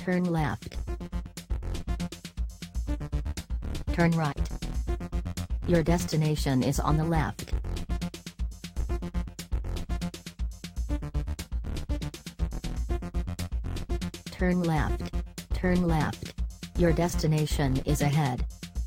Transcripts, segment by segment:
Turn left. Turn right. Your destination is on the left. Turn left. Turn left. Your destination is ahead.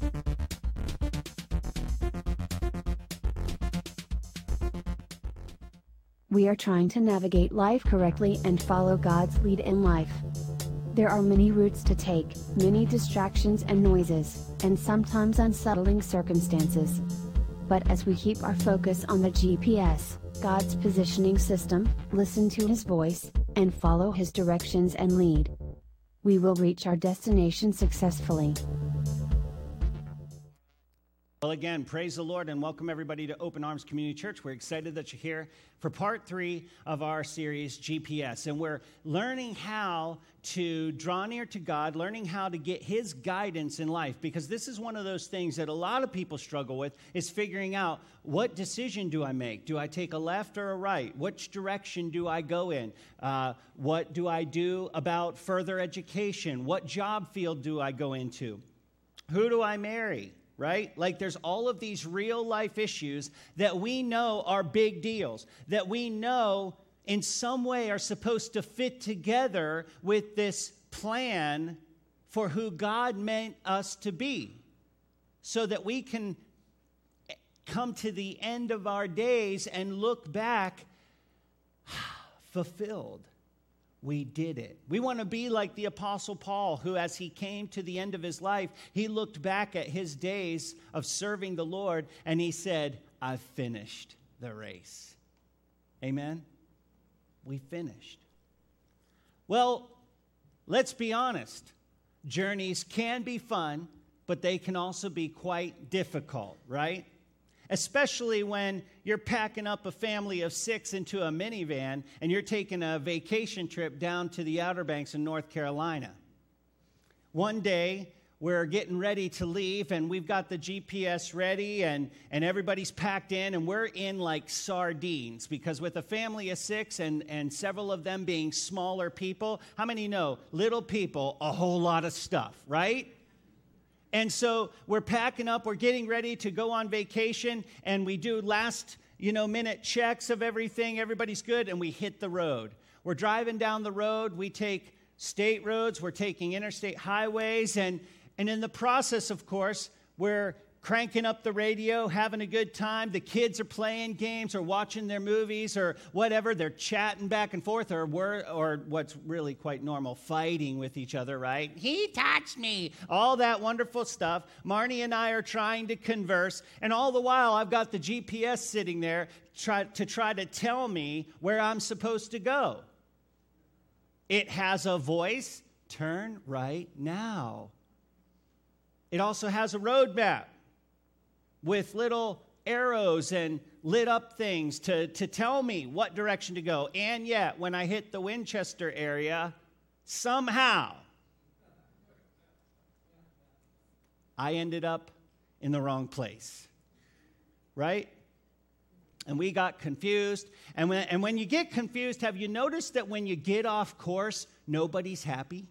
We are trying to navigate life correctly and follow God's lead in life. There are many routes to take, many distractions and noises, and sometimes unsettling circumstances. But as we keep our focus on the GPS, God's positioning system, listen to His voice, and follow His directions and lead, we will reach our destination successfully. Well, again, praise the Lord and welcome everybody to Open Arms Community Church. We're excited that you're here for part 3 of our series, GPS. And we're learning how to draw near to God, learning how to get His guidance in life. Because this is one of those things that a lot of people struggle with, is figuring out, what decision do I make? Do I take a left or a right? Which direction do I go in? What do I do about further education? What job field do I go into? Who do I marry? Right? Like there's all of these real life issues that we know are big deals, that we know in some way are supposed to fit together with this plan for who God meant us to be, so that we can come to the end of our days and look back fulfilled. We did it. We want to be like the Apostle Paul, who, as he came to the end of his life, he looked back at his days of serving the Lord, and he said, I've finished the race. Amen? We finished. Well, let's be honest. Journeys can be fun, but they can also be quite difficult, right? Especially when you're packing up a family of 6 into a minivan and you're taking a vacation trip down to the Outer Banks in North Carolina. One day, we're getting ready to leave, and we've got the GPS ready, and everybody's packed in, and we're in like sardines, because with a family of 6 and several of them being smaller people, how many know, little people, a whole lot of stuff, right? And so we're packing up, we're getting ready to go on vacation, and we do last, minute checks of everything. Everybody's good, and we hit the road. We're driving down the road. We take state roads. We're taking interstate highways. And in the process, of course, we're cranking up the radio, having a good time. The kids are playing games or watching their movies or whatever. They're chatting back and forth, or what's really quite normal, fighting with each other, right? He touched me. All that wonderful stuff. Marnie and I are trying to converse, and all the while I've got the GPS sitting there to try to tell me where I'm supposed to go. It has a voice, turn right now. It also has a road map with little arrows and lit up things to tell me what direction to go. And yet, when I hit the Winchester area, somehow I ended up in the wrong place, right? And we got confused. And when you get confused, have you noticed that when you get off course, nobody's happy?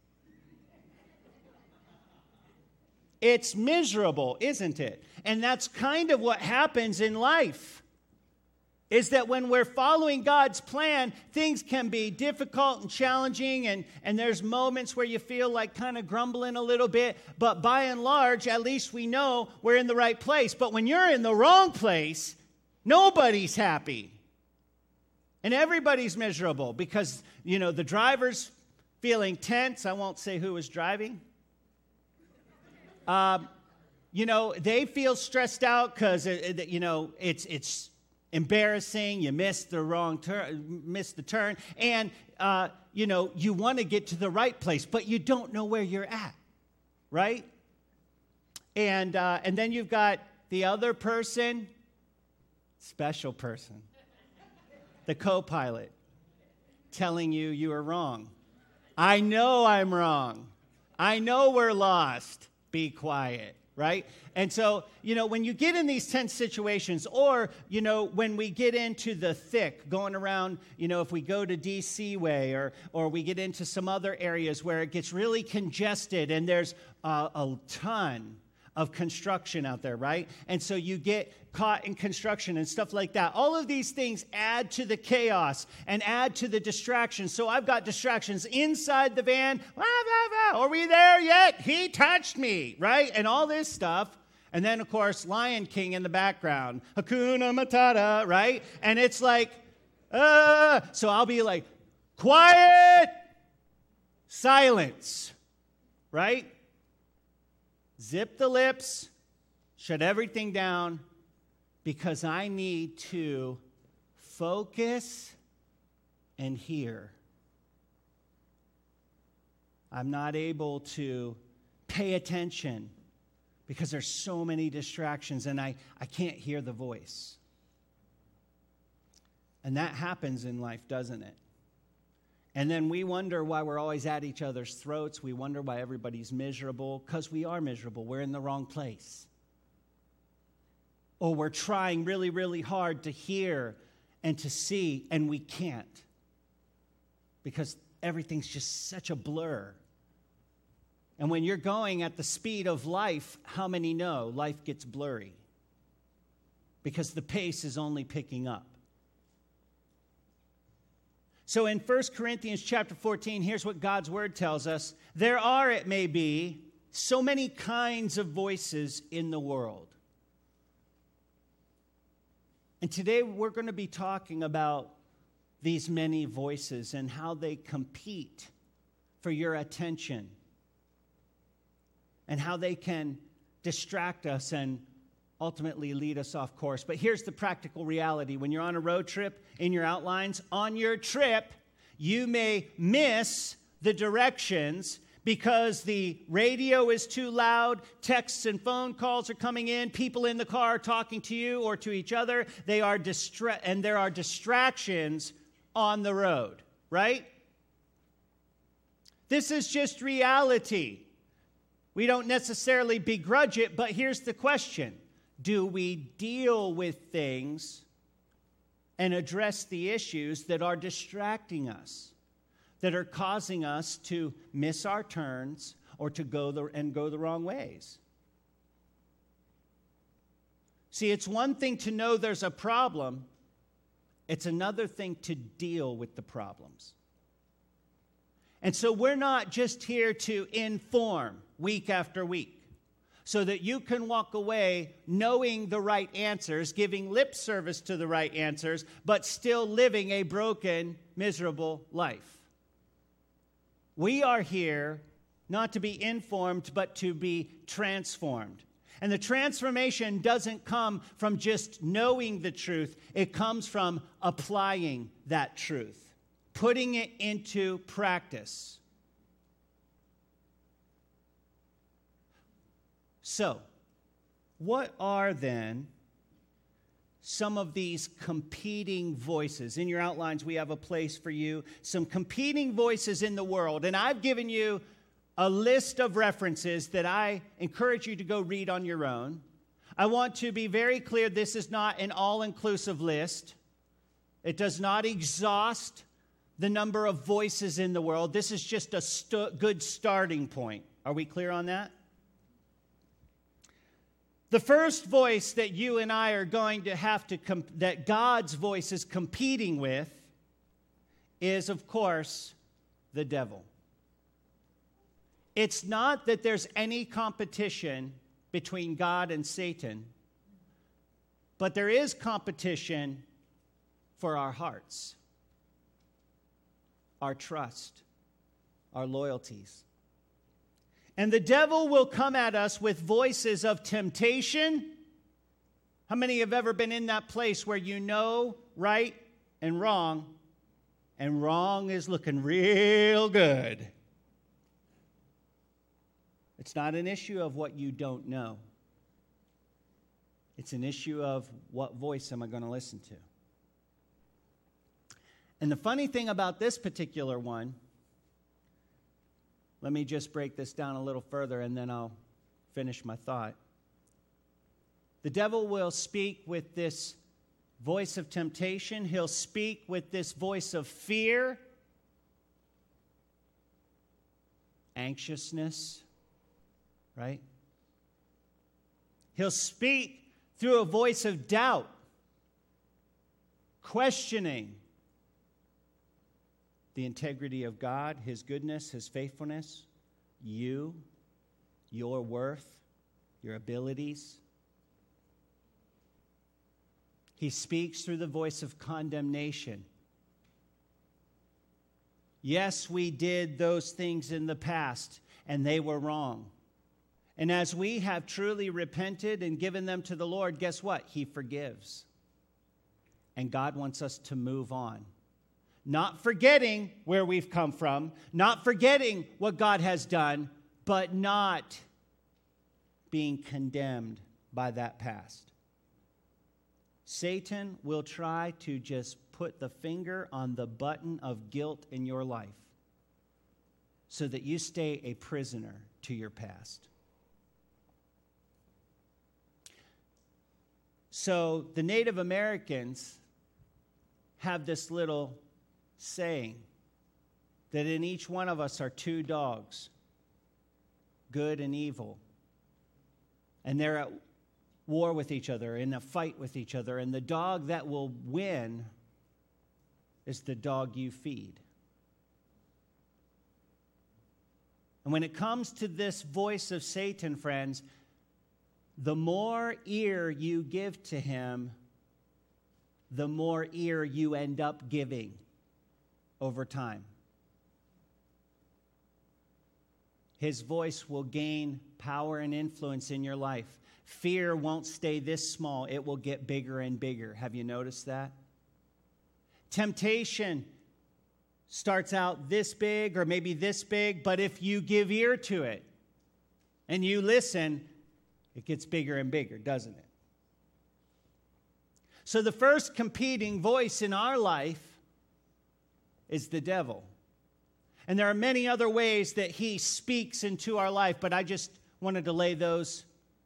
It's miserable, isn't it? And that's kind of what happens in life, is that when we're following God's plan, things can be difficult and challenging, and there's moments where you feel like kind of grumbling a little bit, but by and large, at least we know we're in the right place. But when you're in the wrong place, nobody's happy. And everybody's miserable because, the driver's feeling tense. I won't say who was driving. They feel stressed out because, it's embarrassing. You missed the turn. And, you want to get to the right place, but you don't know where you're at, right? And then you've got the other person, special person, the co-pilot, telling you are wrong. I know I'm wrong. I know we're lost. Be quiet. right? And so, when you get in these tense situations, or, when we get into the thick, going around, if we go to D.C. way, or we get into some other areas where it gets really congested and there's a ton of construction out there, right? And so you get caught in construction and stuff like that. All of these things add to the chaos and add to the distractions. So I've got distractions inside the van. Are we there yet? He touched me, right? And all this stuff. And then, of course, Lion King in the background. Hakuna Matata, right? And it's like, so I'll be like, quiet, silence, right? Zip the lips, shut everything down, because I need to focus and hear. I'm not able to pay attention because there's so many distractions and I can't hear the voice. And that happens in life, doesn't it? And then we wonder why we're always at each other's throats. We wonder why everybody's miserable, because we are miserable. We're in the wrong place. Or we're trying really, really hard to hear and to see, and we can't, because everything's just such a blur. And when you're going at the speed of life, how many know life gets blurry? Because the pace is only picking up. So in 1 Corinthians chapter 14, here's what God's word tells us. There are, it may be, so many kinds of voices in the world. And today we're going to be talking about these many voices and how they compete for your attention and how they can distract us and ultimately lead us off course. But here's the practical reality. When you're on a road trip, in your outlines, on your trip, you may miss the directions because the radio is too loud, texts and phone calls are coming in, people in the car are talking to you or to each other. There are distractions on the road, right? This is just reality. We don't necessarily begrudge it, but here's the question. Do we deal with things and address the issues that are distracting us, that are causing us to miss our turns or to go the wrong ways? See, it's one thing to know there's a problem. It's another thing to deal with the problems. And so we're not just here to inform week after week, so that you can walk away knowing the right answers, giving lip service to the right answers, but still living a broken, miserable life. We are here not to be informed, but to be transformed. And the transformation doesn't come from just knowing the truth. It comes from applying that truth, putting it into practice. So, what are then some of these competing voices? In your outlines, we have a place for you, some competing voices in the world. And I've given you a list of references that I encourage you to go read on your own. I want to be very clear, this is not an all-inclusive list. It does not exhaust the number of voices in the world. This is just a good starting point. Are we clear on that? The first voice that you and I are going to have to, that God's voice is competing with, is, of course, the devil. It's not that there's any competition between God and Satan, but there is competition for our hearts, our trust, our loyalties. And the devil will come at us with voices of temptation. How many have ever been in that place where you know right and wrong is looking real good? It's not an issue of what you don't know. It's an issue of what voice am I going to listen to? And the funny thing about this particular one, let me just break this down a little further and then I'll finish my thought. The devil will speak with this voice of temptation. He'll speak with this voice of fear, anxiousness, right? He'll speak through a voice of doubt, questioning the integrity of God, His goodness, His faithfulness, you, your worth, your abilities. He speaks through the voice of condemnation. Yes, we did those things in the past, and they were wrong. And as we have truly repented and given them to the Lord, guess what? He forgives. And God wants us to move on. Not forgetting where we've come from, not forgetting what God has done, but not being condemned by that past. Satan will try to just put the finger on the button of guilt in your life so that you stay a prisoner to your past. So the Native Americans have this little saying that in each one of us are two dogs, good and evil. And they're at war with each other, in a fight with each other. And the dog that will win is the dog you feed. And when it comes to this voice of Satan, friends, the more ear you give to him, the more ear you end up giving over time. His voice will gain power and influence in your life. Fear won't stay this small. It will get bigger and bigger. Have you noticed that? Temptation starts out this big or maybe this big, but if you give ear to it and you listen, it gets bigger and bigger, doesn't it? So the first competing voice in our life is the devil. And there are many other ways that he speaks into our life, but I just wanted to lay those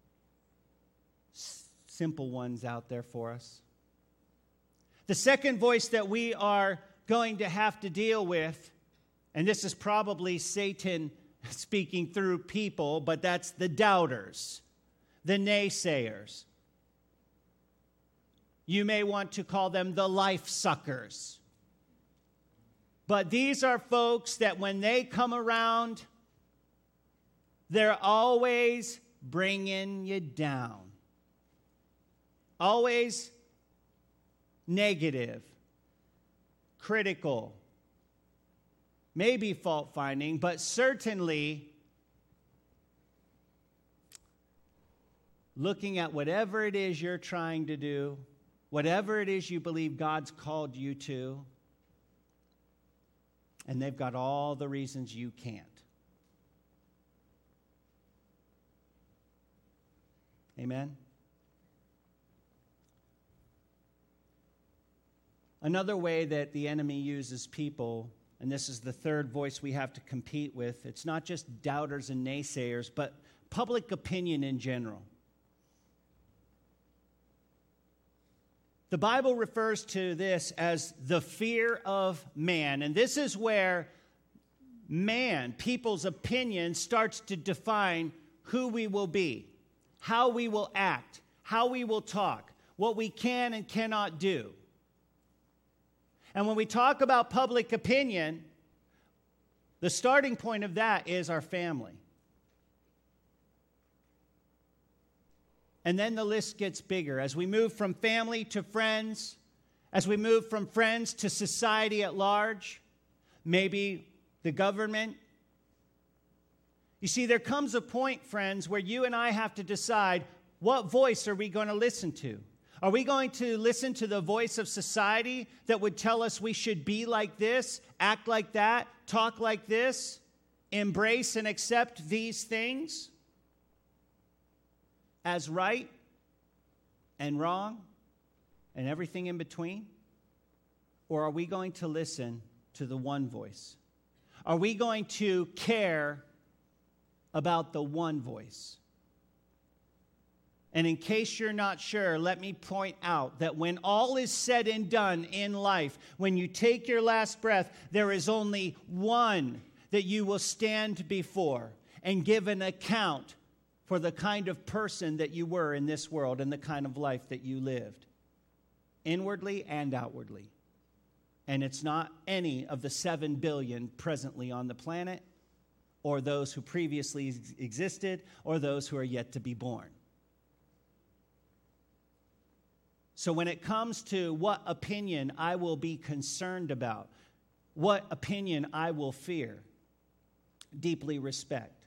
simple ones out there for us. The second voice that we are going to have to deal with, and this is probably Satan speaking through people, but that's the doubters, the naysayers. You may want to call them the life suckers. But these are folks that when they come around, they're always bringing you down. Always negative, critical, maybe fault-finding, but certainly looking at whatever it is you're trying to do, whatever it is you believe God's called you to, and they've got all the reasons you can't. Amen? Another way that the enemy uses people, and this is the third voice we have to compete with, it's not just doubters and naysayers, but public opinion in general. The Bible refers to this as the fear of man. And this is where man, people's opinion, starts to define who we will be, how we will act, how we will talk, what we can and cannot do. And when we talk about public opinion, the starting point of that is our family. And then the list gets bigger. As we move from family to friends, as we move from friends to society at large, maybe the government. You see, there comes a point, friends, where you and I have to decide, what voice are we going to listen to? Are we going to listen to the voice of society that would tell us we should be like this, act like that, talk like this, embrace and accept these things as right and wrong and everything in between? Or are we going to listen to the one voice? Are we going to care about the one voice? And in case you're not sure, let me point out that when all is said and done in life, when you take your last breath, there is only one that you will stand before and give an account for the kind of person that you were in this world and the kind of life that you lived, inwardly and outwardly. And it's not any of the 7 billion presently on the planet, or those who previously existed, or those who are yet to be born. So when it comes to what opinion I will be concerned about, what opinion I will fear, deeply respect,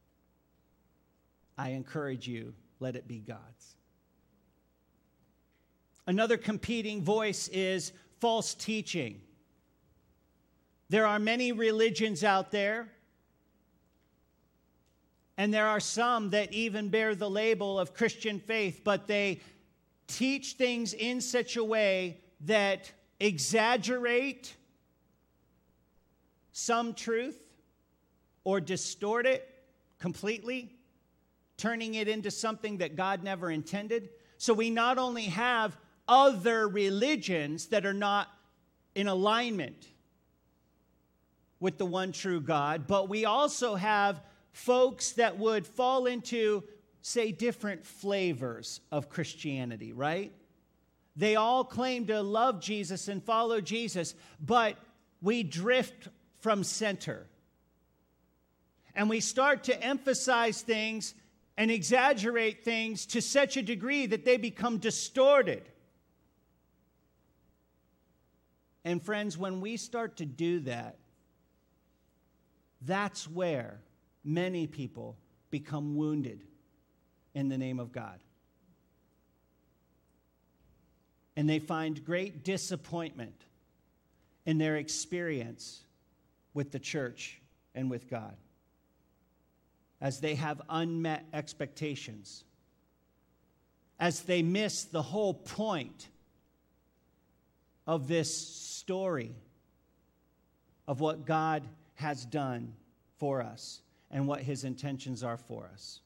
I encourage you, let it be God's. Another competing voice is false teaching. There are many religions out there, and there are some that even bear the label of Christian faith, but they teach things in such a way that exaggerate some truth or distort it completely, turning it into something that God never intended. So we not only have other religions that are not in alignment with the one true God, but we also have folks that would fall into, say, different flavors of Christianity, right? They all claim to love Jesus and follow Jesus, but we drift from center. And we start to emphasize things and exaggerate things to such a degree that they become distorted. And friends, when we start to do that, that's where many people become wounded in the name of God. And they find great disappointment in their experience with the church and with God, as they have unmet expectations, as they miss the whole point of this story of what God has done for us and what his intentions are for us.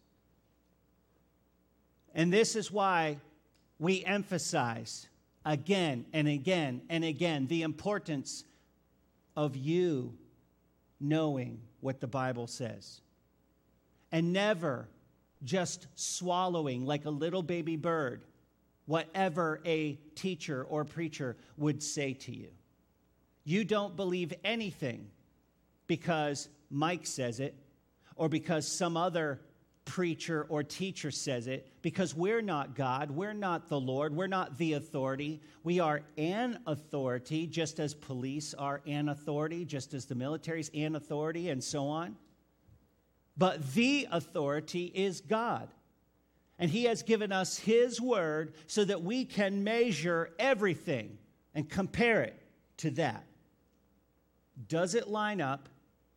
And this is why we emphasize again and again and again the importance of you knowing what the Bible says, and never just swallowing like a little baby bird whatever a teacher or preacher would say to you. You don't believe anything because Mike says it, or because some other preacher or teacher says it, because we're not God, we're not the Lord, we're not the authority. We are an authority, just as police are an authority, just as the military is an authority, and so on. But the authority is God. And he has given us his word so that we can measure everything and compare it to that. Does it line up?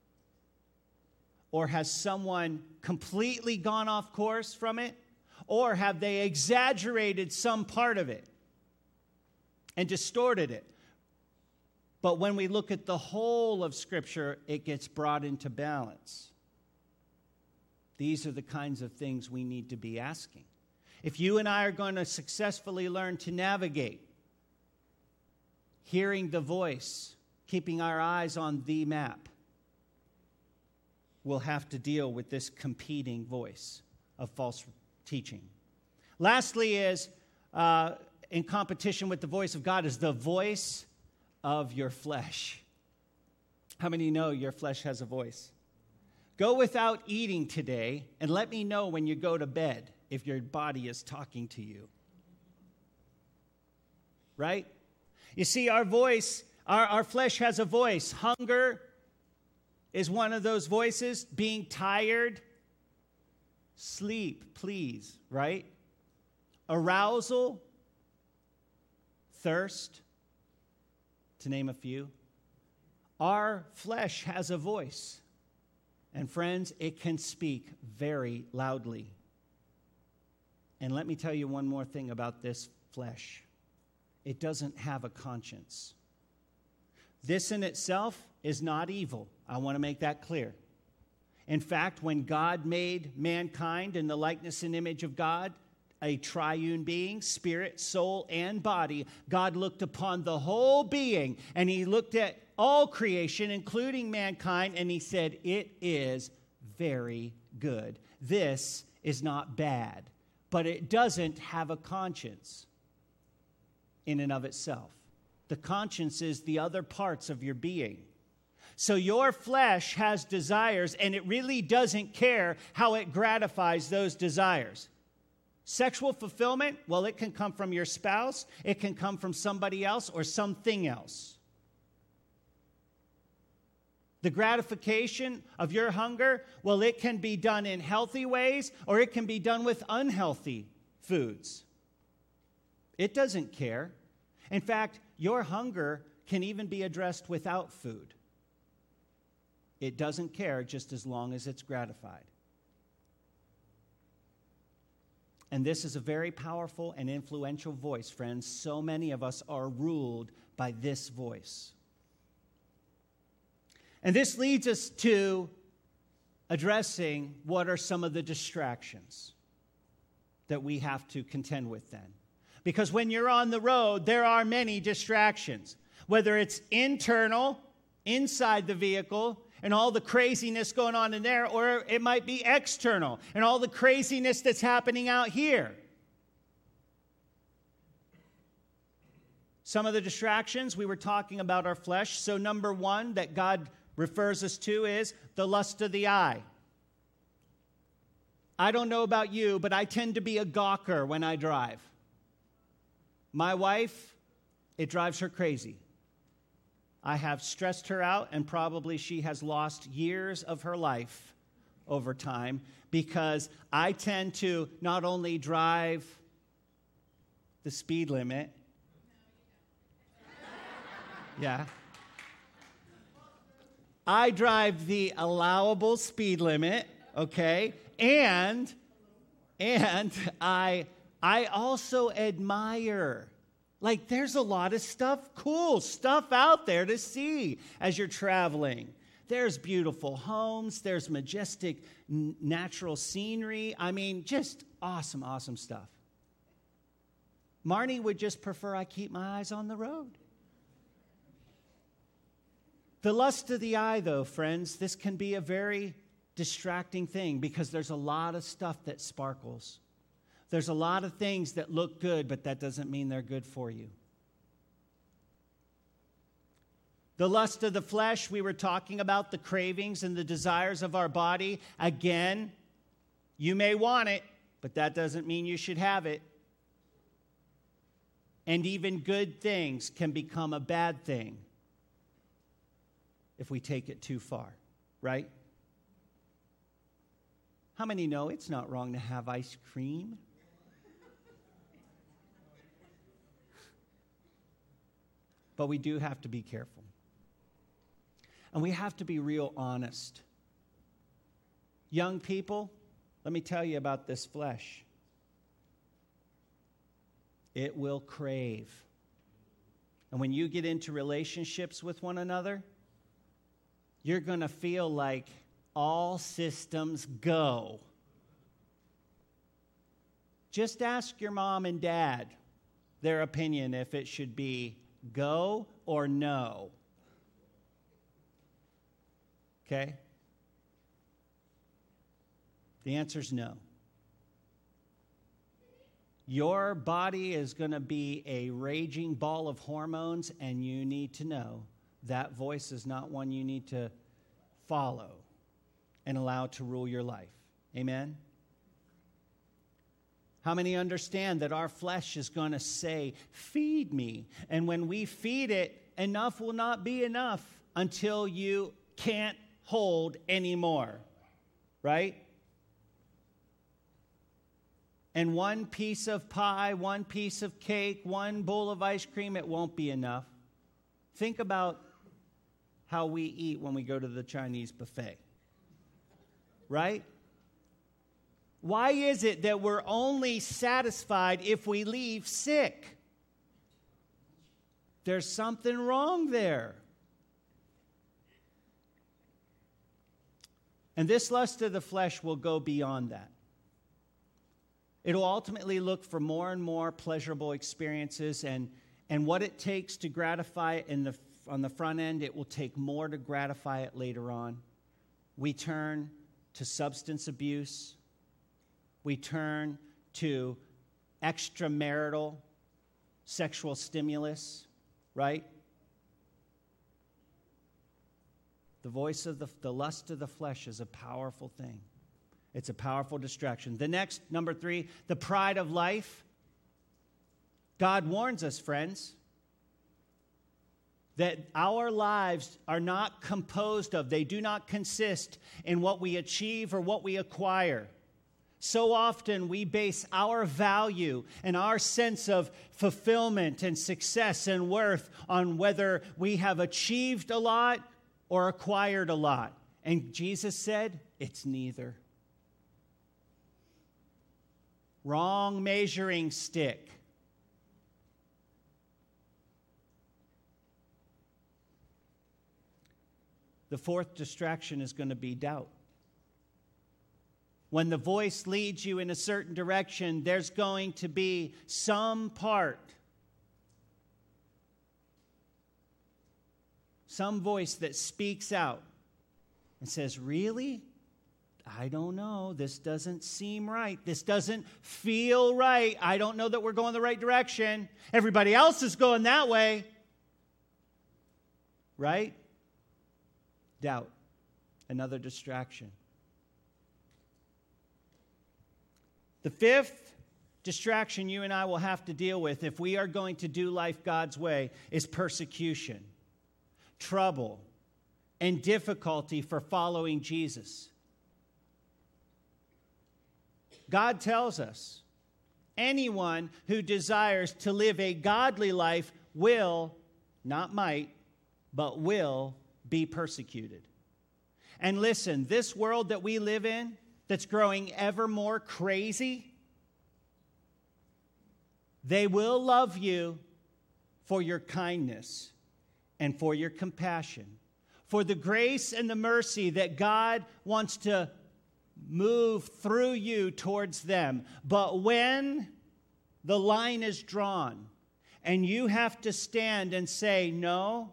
Or has someone completely gone off course from it? Or have they exaggerated some part of it and distorted it? But when we look at the whole of Scripture, it gets brought into balance. These are the kinds of things we need to be asking. If you and I are going to successfully learn to navigate, hearing the voice, keeping our eyes on the map, we'll have to deal with this competing voice of false teaching. Lastly is, in competition with the voice of God, is the voice of your flesh. How many know your flesh has a voice? Go without eating today, and let me know when you go to bed if your body is talking to you. Right? You see, our voice, our flesh has a voice. Hunger is one of those voices. Being tired. Sleep, please, right? Arousal. Thirst, to name a few. Our flesh has a voice. And friends, it can speak very loudly. And let me tell you one more thing about this flesh. It doesn't have a conscience. This in itself is not evil. I want to make that clear. In fact, when God made mankind in the likeness and image of God, a triune being, spirit, soul, and body, God looked upon the whole being, and he looked at all creation, including mankind, and he said, it is very good. This is not bad, but it doesn't have a conscience in and of itself. The conscience is the other parts of your being. So your flesh has desires, and it really doesn't care how it gratifies those desires. Sexual fulfillment, well, it can come from your spouse, it can come from somebody else or something else. The gratification of your hunger, well, it can be done in healthy ways or it can be done with unhealthy foods. It doesn't care. In fact, your hunger can even be addressed without food. It doesn't care just as long as it's gratified. And this is a very powerful and influential voice, friends. So many of us are ruled by this voice. And this leads us to addressing what are some of the distractions that we have to contend with then. Because when you're on the road, there are many distractions. Whether it's internal, inside the vehicle, and all the craziness going on in there, or it might be external, and all the craziness that's happening out here. Some of the distractions, we were talking about our flesh. So number one that God refers us to is the lust of the eye. I don't know about you, but I tend to be a gawker when I drive. My wife, it drives her crazy. I have stressed her out, and probably she has lost years of her life over time because I tend to not only drive the speed limit. Yeah. I drive the allowable speed limit, okay? And I also admire. Like, there's a lot of stuff, cool stuff out there to see as you're traveling. There's beautiful homes. There's majestic natural scenery. I mean, just awesome, awesome stuff. Marnie would just prefer I keep my eyes on the road. The lust of the eye, though, friends, this can be a very distracting thing because there's a lot of stuff that sparkles. There's a lot of things that look good, but that doesn't mean they're good for you. The lust of the flesh, we were talking about the cravings and the desires of our body. Again, you may want it, but that doesn't mean you should have it. And even good things can become a bad thing if we take it too far, right? How many know it's not wrong to have ice cream? But we do have to be careful. And we have to be real honest. Young people, let me tell you about this flesh. It will crave. And when you get into relationships with one another, you're going to feel like all systems go. Just ask your mom and dad their opinion if it should be go or no. Okay? The answer is no. Your body is going to be a raging ball of hormones, and you need to know that voice is not one you need to follow and allow to rule your life. Amen? How many understand that our flesh is going to say, feed me? And when we feed it, enough will not be enough until you can't hold anymore. Right? And one piece of pie, one piece of cake, one bowl of ice cream, it won't be enough. Think about how we eat when we go to the Chinese buffet. Right? Why is it that we're only satisfied if we leave sick? There's something wrong there. And this lust of the flesh will go beyond that. It'll ultimately look for more and more pleasurable experiences, and what it takes to gratify it on the front end, it will take more to gratify it later on. We turn to substance abuse. We turn to extramarital sexual stimulus, right? The voice of the lust of the flesh is a powerful thing. It's a powerful distraction. The next, number 3, the pride of life. God warns us, friends, that our lives are not composed of, they do not consist in what we achieve or what we acquire. So often we base our value and our sense of fulfillment and success and worth on whether we have achieved a lot or acquired a lot. And Jesus said, it's neither. Wrong measuring stick. The fourth distraction is going to be doubt. When the voice leads you in a certain direction, there's going to be some part, some voice that speaks out and says, really? I don't know. This doesn't seem right. This doesn't feel right. I don't know that we're going the right direction. Everybody else is going that way. Right? Doubt. Another distraction. The fifth distraction you and I will have to deal with if we are going to do life God's way is persecution, trouble, and difficulty for following Jesus. God tells us anyone who desires to live a godly life will, not might, but will be persecuted. And listen, this world that we live in, that's growing ever more crazy, they will love you for your kindness and for your compassion, for the grace and the mercy that God wants to move through you towards them. But when the line is drawn and you have to stand and say, no,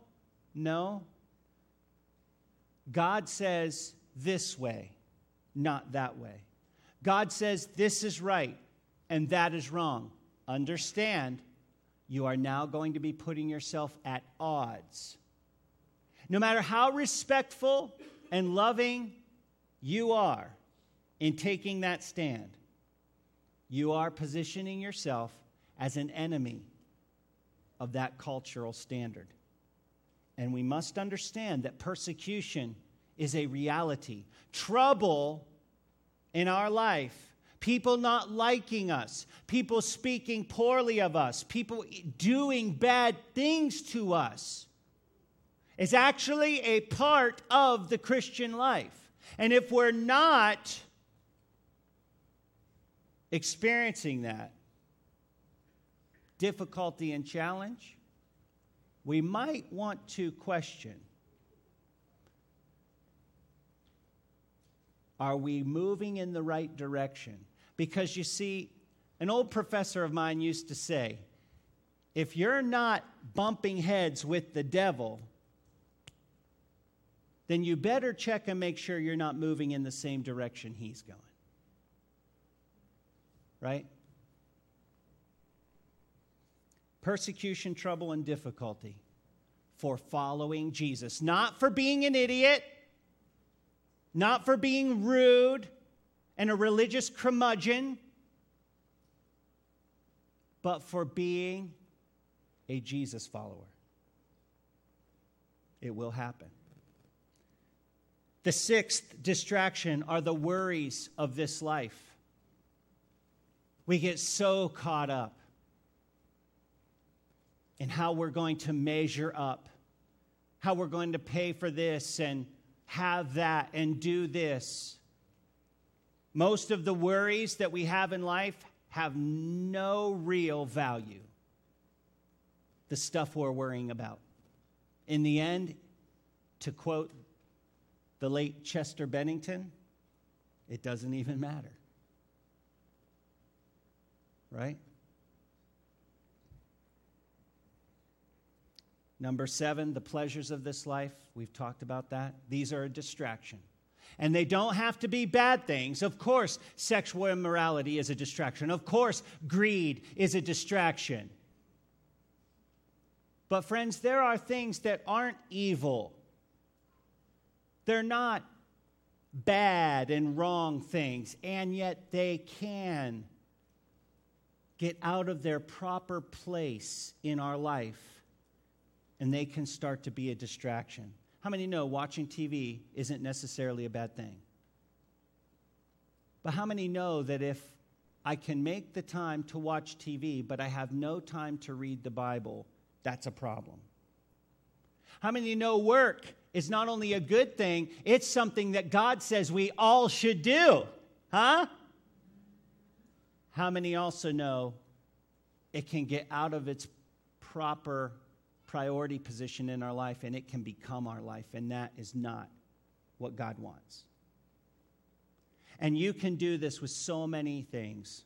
God says this way, not that way. God says this is right and that is wrong. Understand, you are now going to be putting yourself at odds. No matter how respectful and loving you are in taking that stand, you are positioning yourself as an enemy of that cultural standard. And we must understand that persecution is a reality. Trouble in our life, people not liking us, people speaking poorly of us, people doing bad things to us, is actually a part of the Christian life. And if we're not experiencing that difficulty and challenge, we might want to question, are we moving in the right direction? Because you see, an old professor of mine used to say, if you're not bumping heads with the devil, then you better check and make sure you're not moving in the same direction he's going. Right? Persecution, trouble, and difficulty for following Jesus. Not for being an idiot, not for being rude and a religious curmudgeon, but for being a Jesus follower. It will happen. The sixth distraction are the worries of this life. We get so caught up in how we're going to measure up, how we're going to pay for this and have that and do this. Most of the worries that we have in life have no real value. The stuff we're worrying about. In the end, to quote the late Chester Bennington, it doesn't even matter. right? Number 7, the pleasures of this life. We've talked about that. These are a distraction. And they don't have to be bad things. Of course, sexual immorality is a distraction. Of course, greed is a distraction. But friends, there are things that aren't evil. They're not bad and wrong things, and yet they can get out of their proper place in our life, and they can start to be a distraction. How many know watching TV isn't necessarily a bad thing? But how many know that if I can make the time to watch TV, but I have no time to read the Bible, that's a problem? How many know work is not only a good thing, it's something that God says we all should do? Huh? How many also know it can get out of its proper priority position in our life and it can become our life, and that is not what God wants? And you can do this with so many things.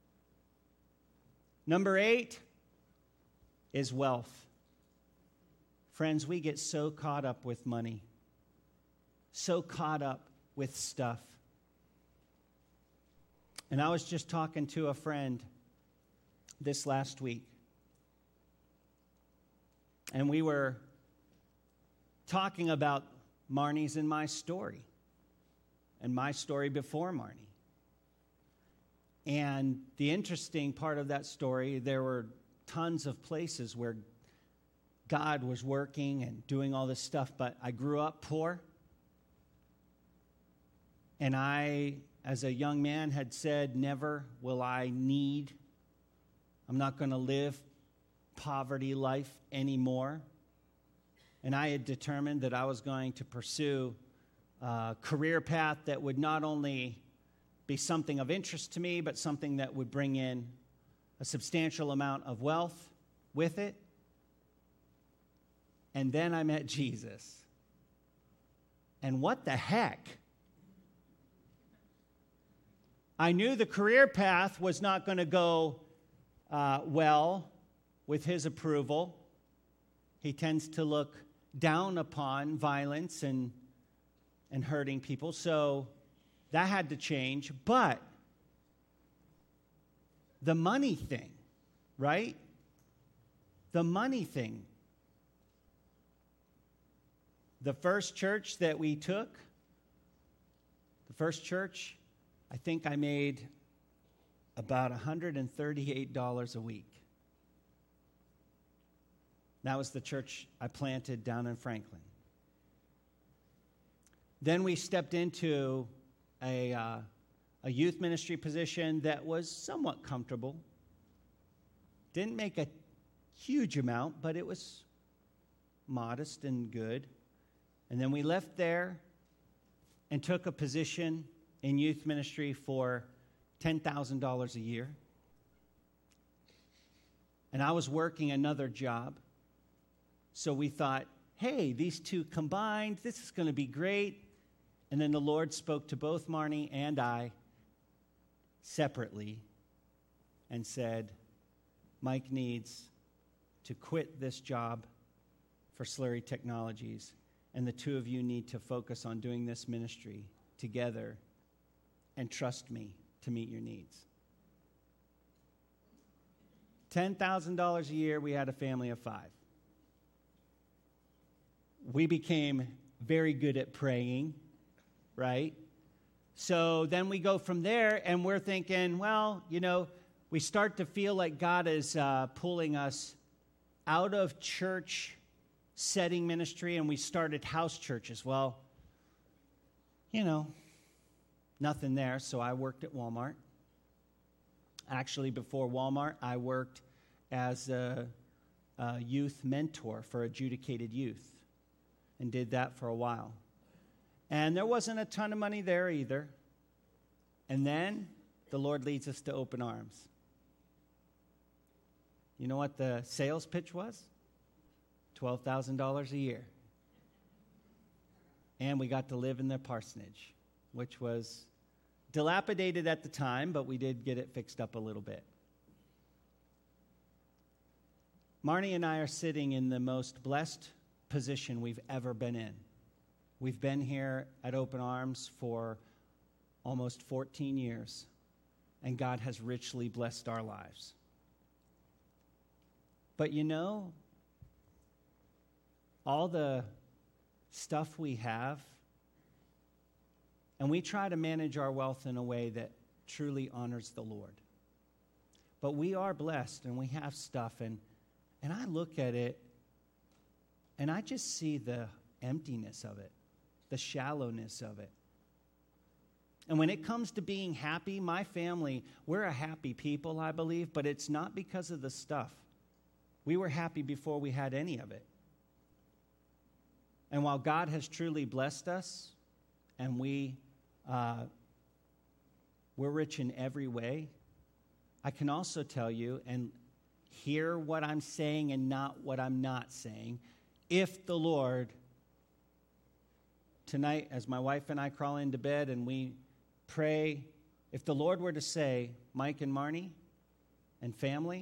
Number 8 is wealth. Friends, we get so caught up with money, so caught up with stuff. And I was just talking to a friend this last week, and we were talking about Marnie's and my story, and my story before Marnie. And the interesting part of that story, there were tons of places where God was working and doing all this stuff, but I grew up poor. And I, as a young man, had said, never will I need. I'm not going to live poverty life anymore. And I had determined that I was going to pursue a career path that would not only be something of interest to me, but something that would bring in a substantial amount of wealth with it. And then I met Jesus. And what the heck? I knew the career path was not going to go well with his approval. He tends to look down upon violence and hurting people. So that had to change. But the money thing, right? The money thing. The first church that we took, I think I made about $138 a week. That was the church I planted down in Franklin. Then we stepped into a youth ministry position that was somewhat comfortable. Didn't make a huge amount, but it was modest and good. And then we left there and took a position in youth ministry for $10,000 a year. And I was working another job. So we thought, hey, these two combined, this is going to be great. And then the Lord spoke to both Marnie and I separately and said, Mike needs to quit this job for Slurry Technologies, and the two of you need to focus on doing this ministry together and trust me to meet your needs. $10,000 a year, we had a family of 5. We became very good at praying, right? So then we go from there, and we're thinking, well, we start to feel like God is pulling us out of church setting ministry, and we started house churches. Well, nothing there, so I worked at Walmart. Actually, before Walmart, I worked as a youth mentor for adjudicated youth and did that for a while. And there wasn't a ton of money there either. And then the Lord leads us to Open Arms. You know what the sales pitch was? $12,000 a year. And we got to live in their parsonage, which was dilapidated at the time, but we did get it fixed up a little bit. Marnie and I are sitting in the most blessed position we've ever been in. We've been here at Open Arms for almost 14 years, and God has richly blessed our lives. But you know, all the stuff we have, and we try to manage our wealth in a way that truly honors the Lord. But we are blessed, and we have stuff, and I look at it, and I just see the emptiness of it, the shallowness of it. And when it comes to being happy, my family, we're a happy people, I believe, but it's not because of the stuff. We were happy before we had any of it. And while God has truly blessed us, and we're rich in every way, I can also tell you, and hear what I'm saying and not what I'm not saying, if the Lord, tonight, as my wife and I crawl into bed and we pray, if the Lord were to say, Mike and Marnie and family,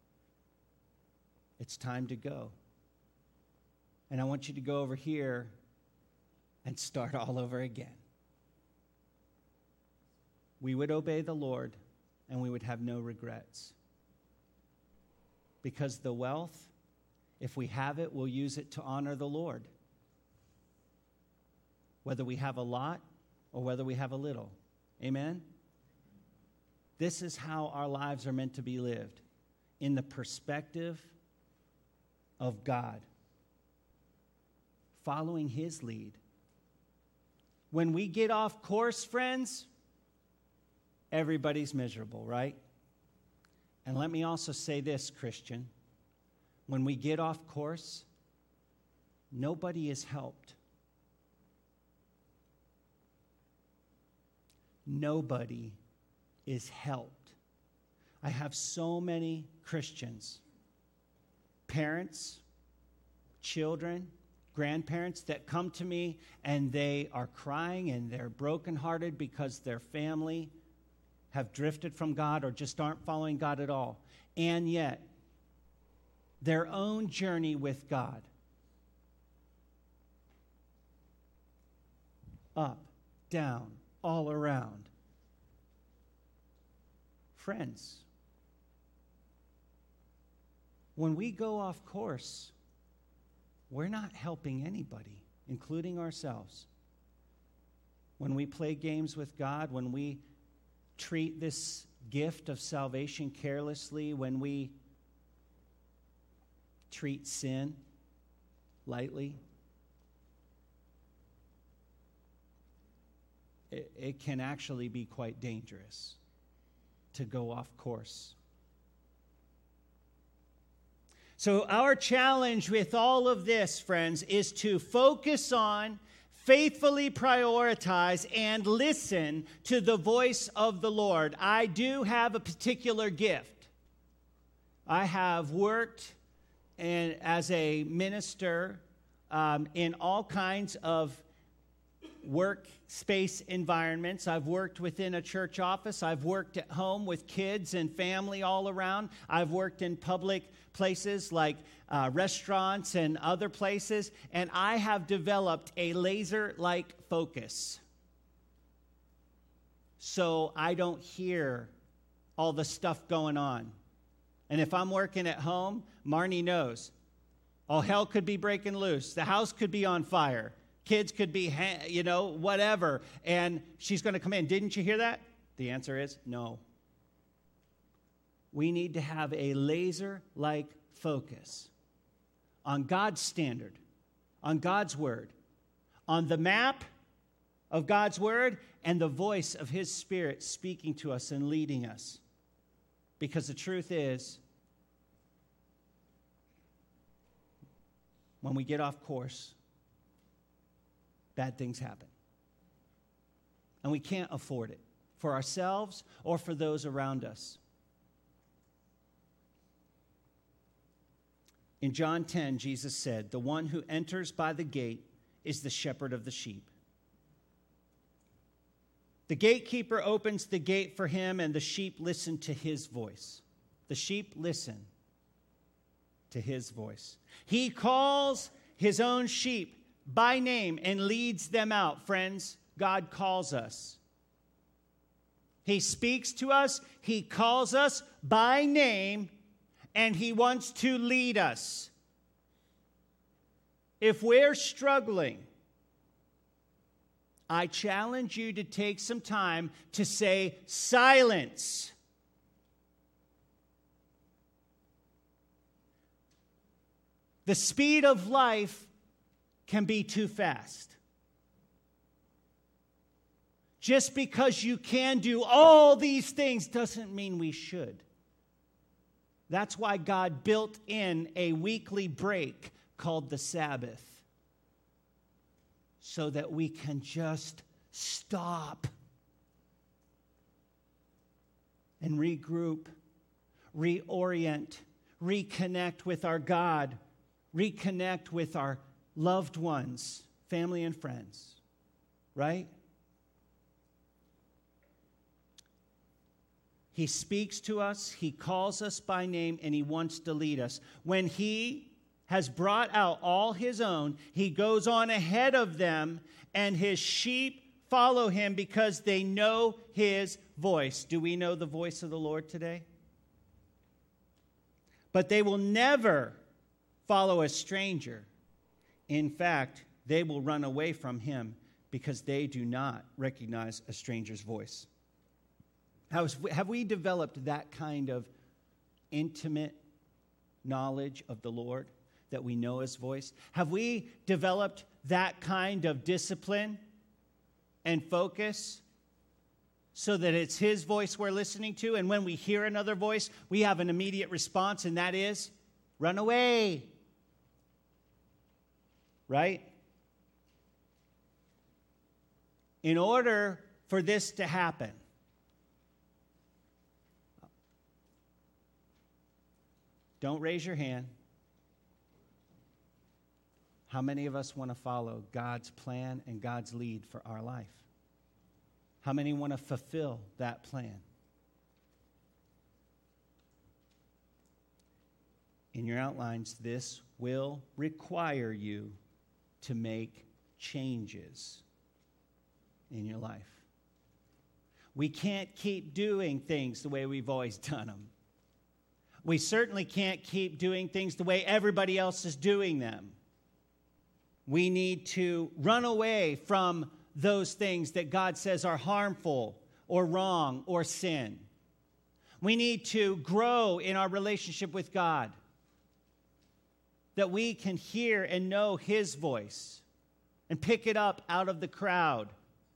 it's time to go. And I want you to go over here and start all over again. We would obey the Lord and we would have no regrets. Because the wealth, if we have it, we'll use it to honor the Lord. Whether we have a lot or whether we have a little. Amen? This is how our lives are meant to be lived, in the perspective of God, following His lead. When we get off course, friends, everybody's miserable, right? And let me also say this, Christian. When we get off course, nobody is helped. Nobody is helped. I have so many Christians, parents, children, grandparents that come to me and they are crying and they're brokenhearted because their family have drifted from God or just aren't following God at all. And yet, their own journey with God, up, down, all around. Friends, when we go off course, we're not helping anybody, including ourselves. When we play games with God, when we treat this gift of salvation carelessly, when we treat sin lightly, it can actually be quite dangerous to go off course. So our challenge with all of this, friends, is to focus on, faithfully prioritize, and listen to the voice of the Lord. I do have a particular gift. I have worked as a minister in all kinds of workspace environments. I've worked within a church office. I've worked at home with kids and family all around. I've worked in public places like restaurants and other places. And I have developed a laser-like focus. So I don't hear all the stuff going on. And if I'm working at home, Marnie knows. All hell could be breaking loose. The house could be on fire. Kids could be, whatever. And she's going to come in. Didn't you hear that? The answer is no. We need to have a laser-like focus on God's standard, on God's word, on the map of God's word, and the voice of His Spirit speaking to us and leading us. Because the truth is, when we get off course, bad things happen. And we can't afford it for ourselves or for those around us. In John 10, Jesus said, "The one who enters by the gate is the shepherd of the sheep. The gatekeeper opens the gate for him, and the sheep listen to his voice." The sheep listen to his voice. He calls his own sheep by name and leads them out. Friends, God calls us. He speaks to us, he calls us by name, and he wants to lead us. If we're struggling, I challenge you to take some time to say, silence. The speed of life can be too fast. Just because you can do all these things doesn't mean we should. That's why God built in a weekly break called the Sabbath, so that we can just stop and regroup, reorient, reconnect with our God, reconnect with our loved ones, family and friends, right? He speaks to us, he calls us by name, and he wants to lead us. When he has brought out all his own, he goes on ahead of them, and his sheep follow him because they know his voice. Do we know the voice of the Lord today? But they will never follow a stranger. In fact, they will run away from him because they do not recognize a stranger's voice. Have we developed that kind of intimate knowledge of the Lord, that we know his voice? Have we developed that kind of discipline and focus so that it's his voice we're listening to, and when we hear another voice, we have an immediate response, and that is, run away. Right? In order for this to happen, don't raise your hand. How many of us want to follow God's plan and God's lead for our life? How many want to fulfill that plan? In your outlines, this will require you to make changes in your life. We can't keep doing things the way we've always done them. We certainly can't keep doing things the way everybody else is doing them. We need to run away from those things that God says are harmful or wrong or sin. We need to grow in our relationship with God, that we can hear and know his voice and pick it up out of the crowd.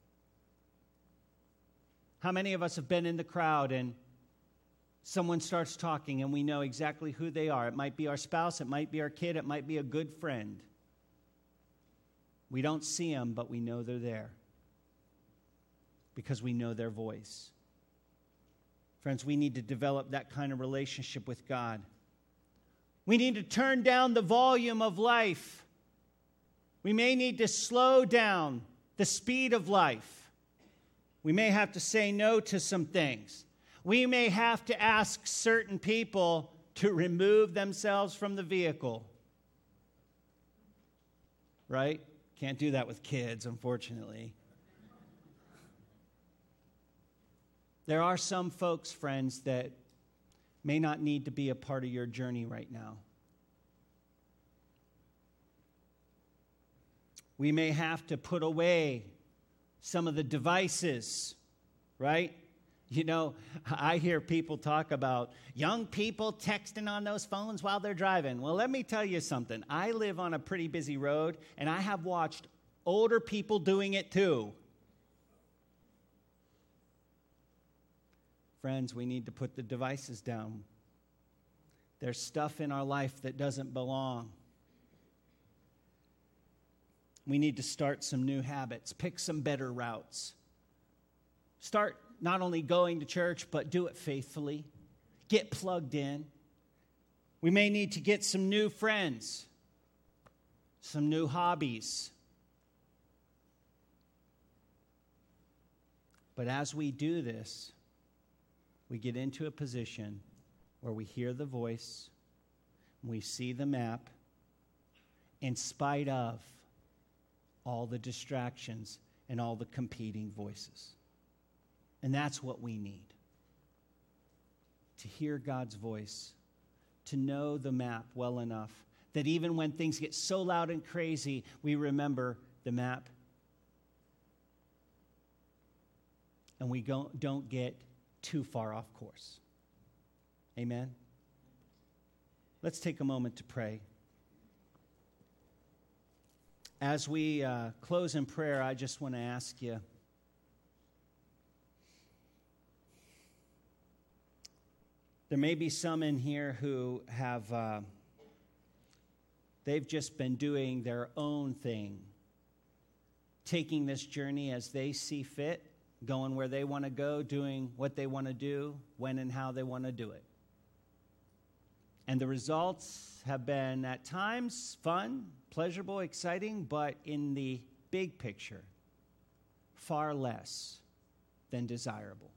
How many of us have been in the crowd and someone starts talking and we know exactly who they are? It might be our spouse, it might be our kid, it might be a good friend. We don't see them, but we know they're there because we know their voice. Friends, we need to develop that kind of relationship with God. We need to turn down the volume of life. We may need to slow down the speed of life. We may have to say no to some things. We may have to ask certain people to remove themselves from the vehicle. Right? Can't do that with kids, unfortunately. There are some folks, friends, that may not need to be a part of your journey right now. We may have to put away some of the devices, right? You know, I hear people talk about young people texting on those phones while they're driving. Well, let me tell you something. I live on a pretty busy road, and I have watched older people doing it too. Friends, we need to put the devices down. There's stuff in our life that doesn't belong. We need to start some new habits, pick some better routes. Start not only going to church, but do it faithfully. Get plugged in. We may need to get some new friends, some new hobbies. But as we do this, we get into a position where we hear the voice, We see the map in spite of all the distractions and all the competing voices. And that's what we need. To hear God's voice, to know the map well enough that even when things get so loud and crazy, we remember the map. And we don't get too far off course. Amen? Let's take a moment to pray. As we close in prayer, I just want to ask you, there may be some in here who have, they've just been doing their own thing, taking this journey as they see fit, going where they want to go, doing what they want to do, when and how they want to do it. And the results have been, at times, fun, pleasurable, exciting, but in the big picture, far less than desirable.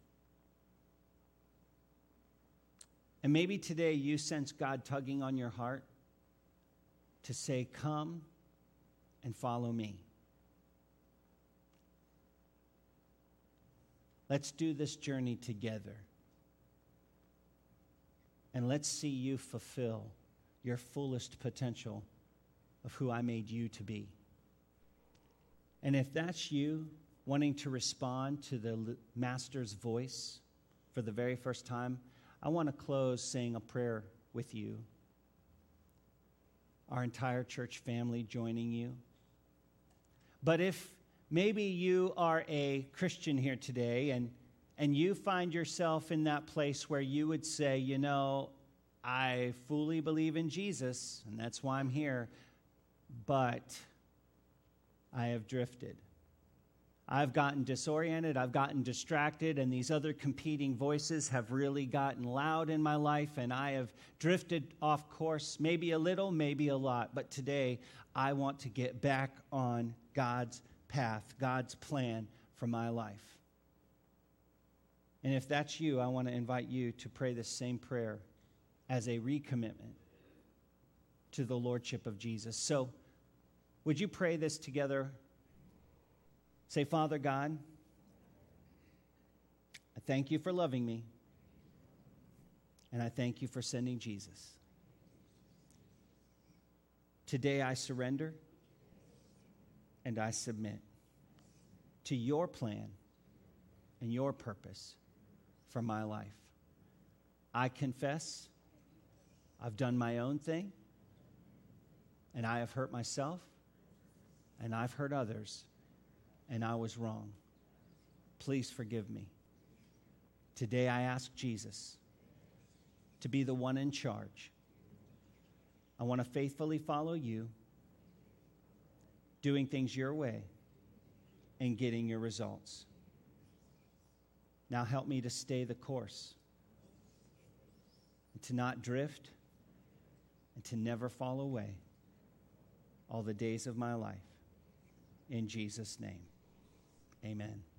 And maybe today you sense God tugging on your heart to say, come and follow me. Let's do this journey together. And let's see you fulfill your fullest potential of who I made you to be. And if that's you wanting to respond to the Master's voice for the very first time, I want to close saying a prayer with you. Our entire church family joining you. But if maybe you are a Christian here today and you find yourself in that place where you would say, you know, I fully believe in Jesus, and that's why I'm here, but I have drifted. I've gotten disoriented, I've gotten distracted, and these other competing voices have really gotten loud in my life, and I have drifted off course, maybe a little, maybe a lot. But today, I want to get back on God's path, God's plan for my life. And if that's you, I want to invite you to pray this same prayer as a recommitment to the Lordship of Jesus. So, would you pray this together? Say, Father God, I thank you for loving me, and I thank you for sending Jesus. Today I surrender and I submit to your plan and your purpose for my life. I confess I've done my own thing, and I have hurt myself, and I've hurt others, and I was wrong. Please forgive me. Today I ask Jesus to be the one in charge. I want to faithfully follow you, doing things your way and getting your results. Now help me to stay the course, and to not drift, and to never fall away all the days of my life. In Jesus' name, amen.